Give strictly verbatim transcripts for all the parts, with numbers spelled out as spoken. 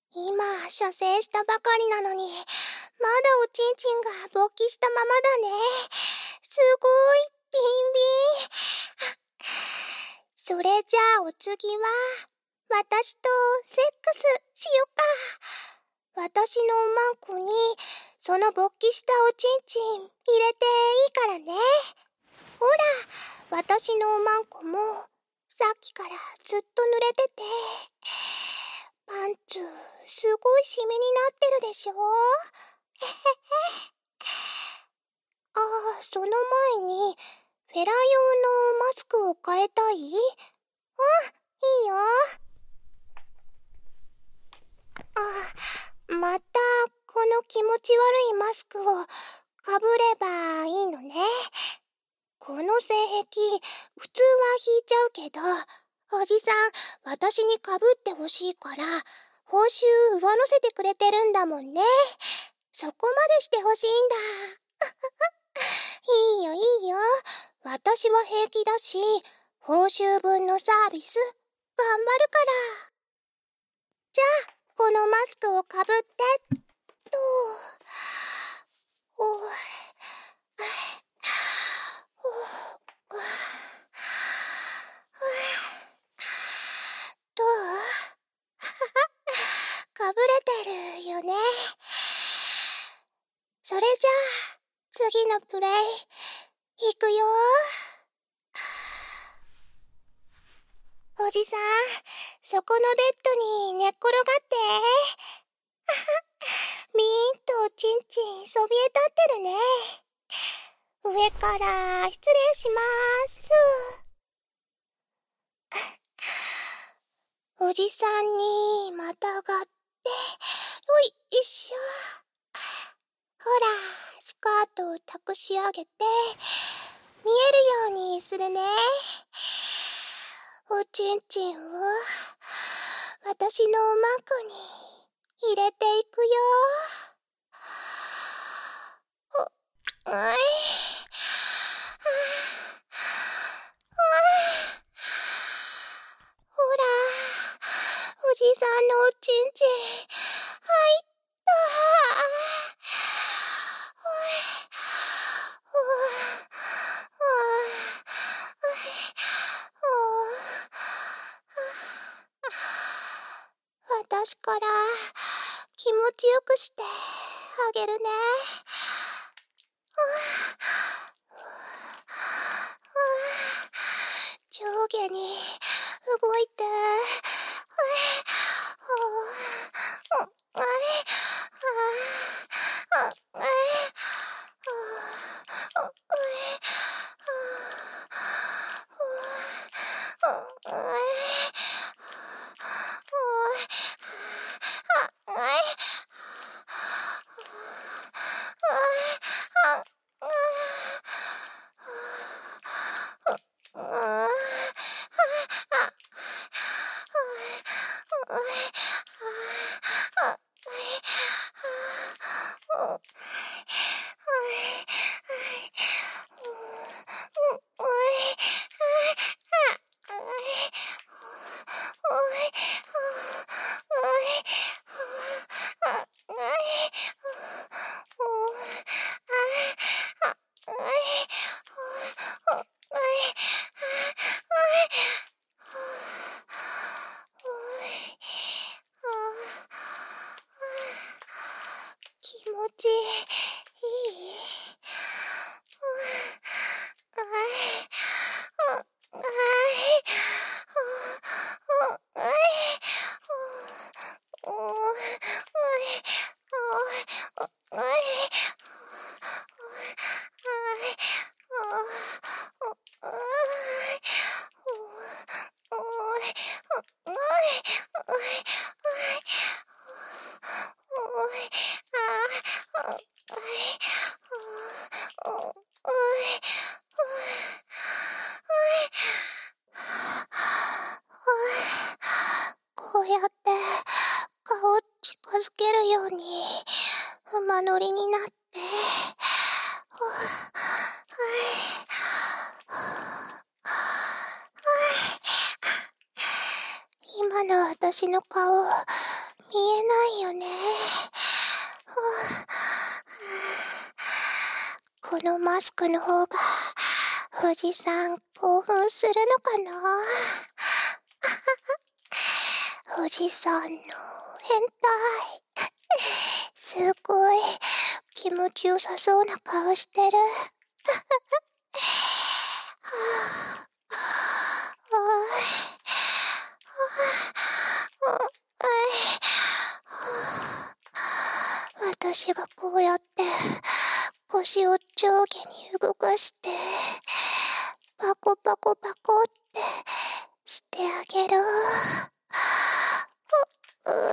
今、射精したばかりなのに、まだおちんちんが勃起したままだね。すごい、ビンビン。それじゃあお次は、私とセックスしよっか。私のおまんこに、その勃起したおちんちん入れていいからね。ほら、私のおまんこも、さっきからずっと濡れてて、パンツ、すごいシミになってるでしょ。へへへ。ああ、その前に、フェラ用のマスクを変えたい？うん、いいよ。あ、また、この気持ち悪いマスクをかぶればいいのね。この性癖、普通は引いちゃうけど、おじさん、私にかぶってほしいから、報酬上乗せてくれてるんだもんね。そこまでしてほしいんだ。いいよいいよ。私は平気だし、報酬分のサービス、頑張るから。じゃあ、このマスクをかぶって、と。おい。どう？かぶれてるよね。それじゃあ、次のプレイ、いくよ。おじさん、そこのベッドに寝っ転がって。ビーンとおちんちんそびえ立ってるね。上から失礼しまーす。おじさんにまたがって、よいしょ。ほら、スカートを託し上げて、見えるようにするね。おちんちんを、私のおまんこに入れていくよ。お、おい。ほら、おじさんのおちんちん、入った。私から気持ちよくしてあげるね。上下に動いて。気持ちいい？こうやって顔を近づけるように馬乗りになって、今の私の顔見えない？ このマスクの方がおじさん興奮するのかな。おじさんの変態。すごい気持ちよさそうな顔してる。私がこうやって腰を上下に動かしてパコパコパコってしてあげる。うう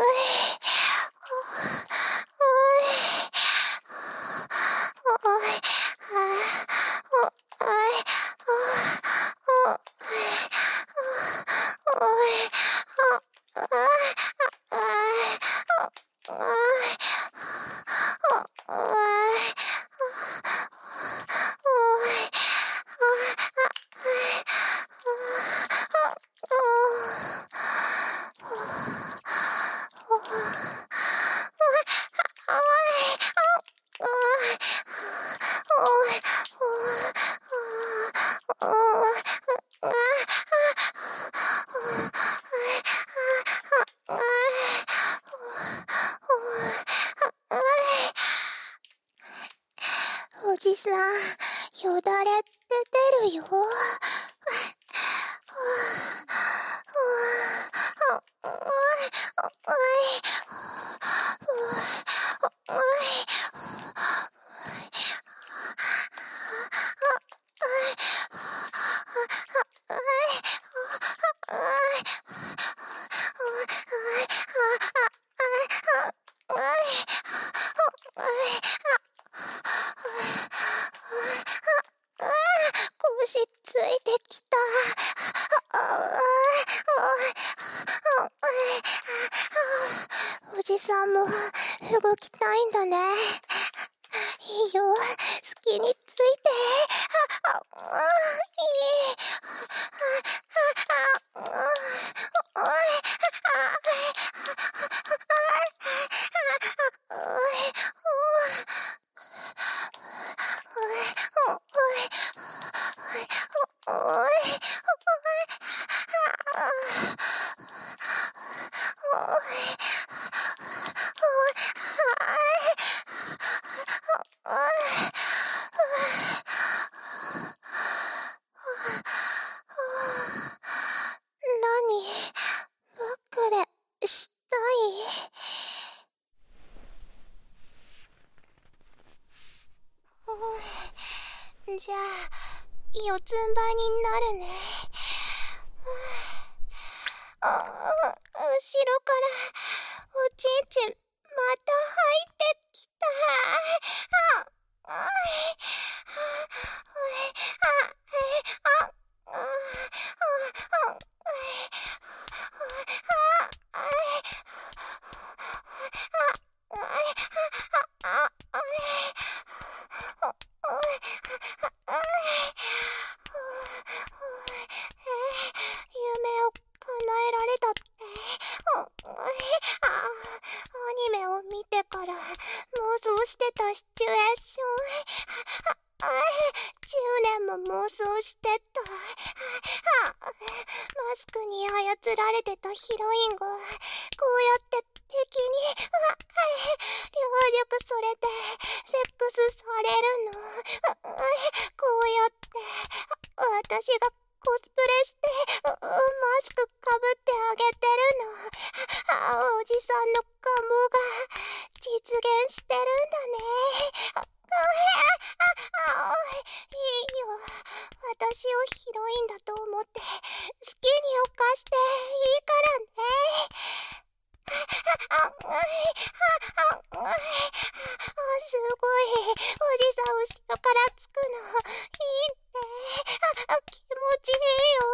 おじさん、よだれって出るよ。腰ついてきた。おじさんも動きたいんだね。いいよ、好きについて。何ばっかでしたい。じゃあ四つん這いになるね。あ、後ろからおちんちんまた入ってきた。あ、あ、夢を叶えられたって。アニメを見てから妄想してたシチュエーション。じゅうねんも妄想してた。マスクに操られてたヒロインがこうやって敵に両力それてセックスされるの。こうやって私がコスプレしてマスクかぶってあげてるの。おじさんの願望が実現してるんだね。いいよ、私をヒロインだと思って好きに犯していいからね。すごい、おじさん後ろからつくのいいね。気持ちいいよ。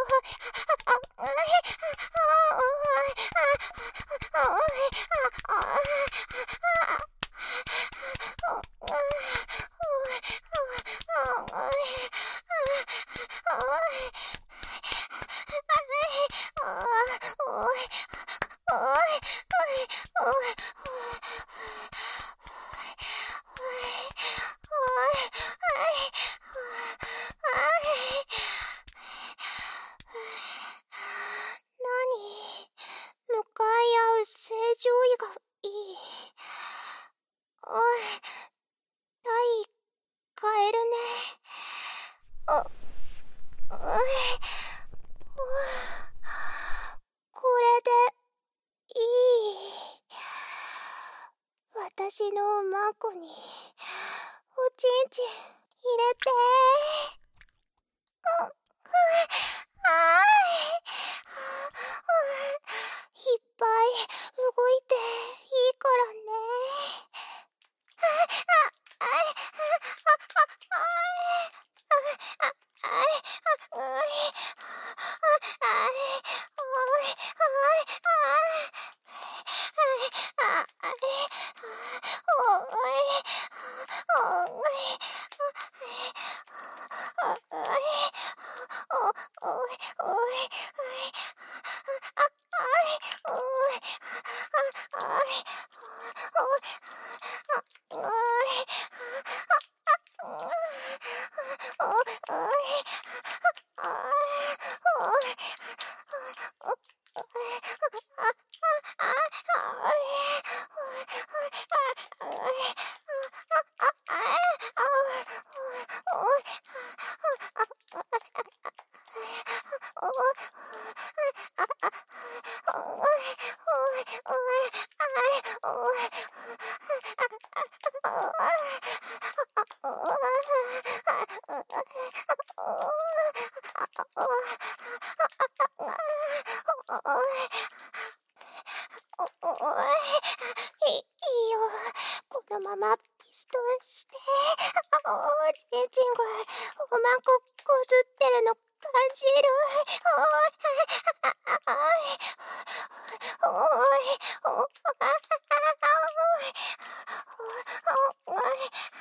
私のおまんこにおちんちん入れて。う、う、あーい。いっぱい動いていいからね。あ、あ、あ、あ、あ、あ、あ、あ、あ、うい。あ、あ、おい、おい、あ、あ、あ、おい、おい、お、おい、おい、あ、あい、おい、あ、あい、おい、あ、おい、お、おい、あ、おい、いいよ。このままピストンして、おちんちんがおまんここすってるの感じる。おい、おい、おい、おい、おい、おい、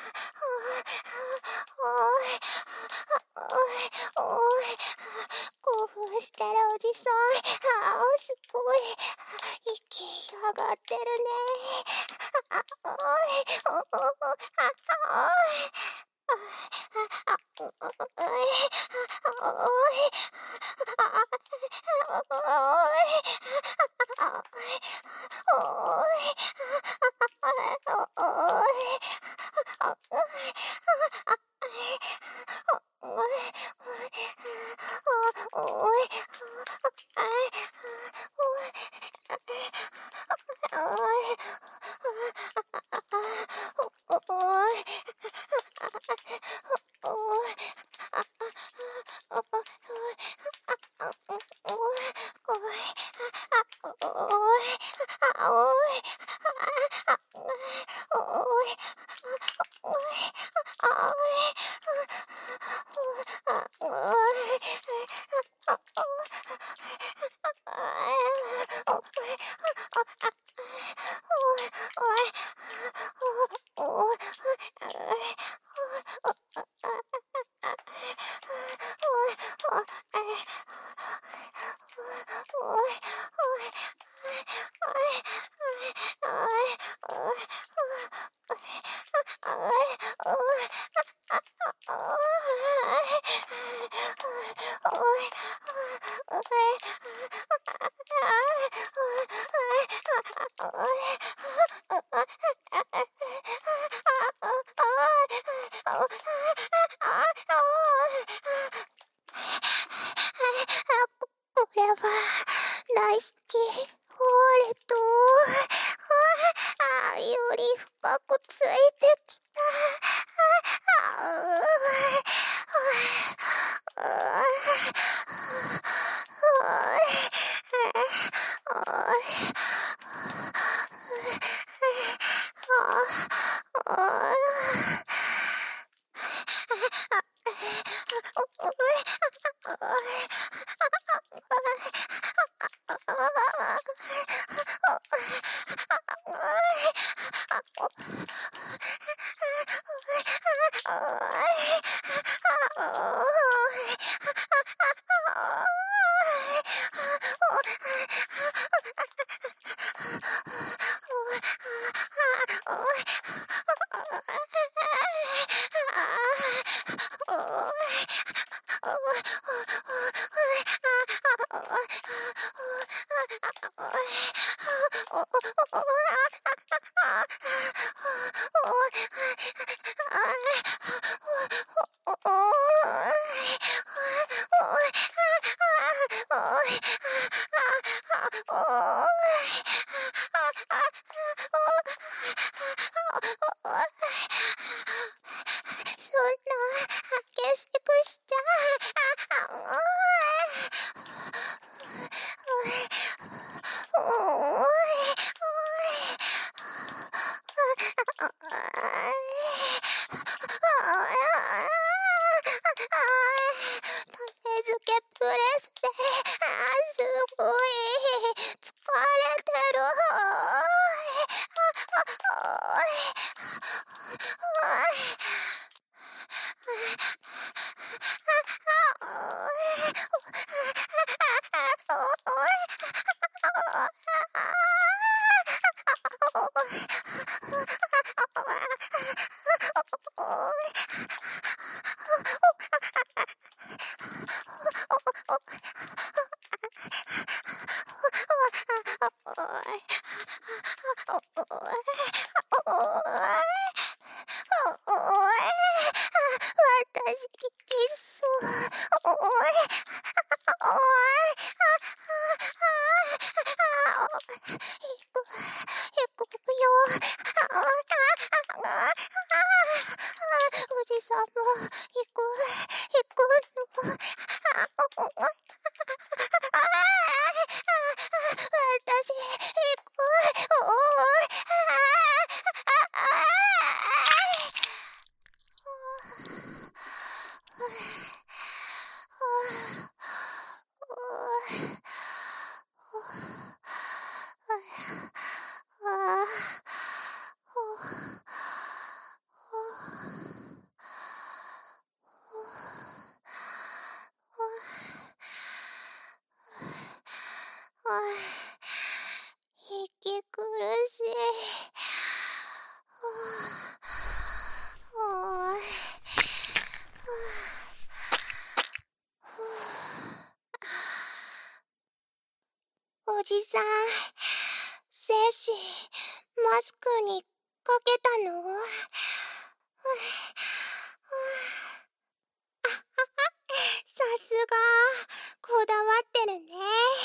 おい、興奮してるおじさん。あー、すごい。息上がってるね。あ、おい、お、お、お、あ、おい。あ、あ、お、おい、おい、これは大好きホーレとあより深くついてきた。 私、きそう。おい。おい。行く。行くよ。おじさんも行く。行くの。私、行く。おい。息苦しい。おい。おじさん、精子、マスクにかけたの？さすが、こだわってるね。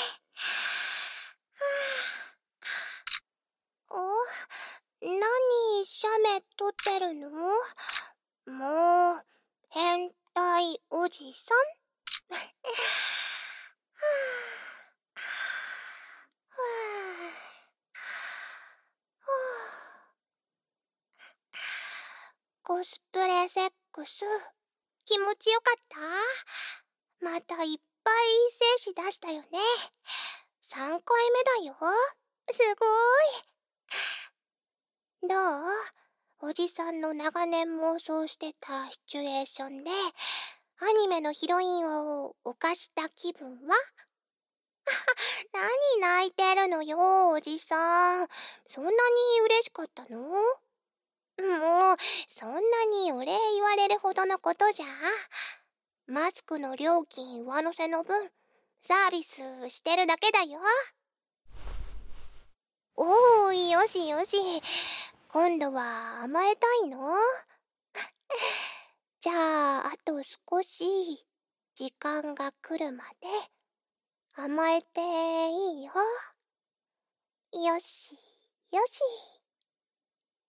お、何、写メ撮ってるの？もう、変態おじさん？コスプレセックス、気持ちよかった？またいっぱい精子出したよね。さんかいめだよ。すごーい。どう？おじさんの長年妄想してたシチュエーションで、アニメのヒロインを犯した気分は？何泣いてるのよ、おじさん。そんなに嬉しかったの？もう、そんなにお礼言われるほどのことじゃ。マスクの料金上乗せの分、サービスしてるだけだよ。おーい、よしよし。今度は甘えたいの？じゃあ、あと少し、時間が来るまで、甘えていいよ。よし、よし。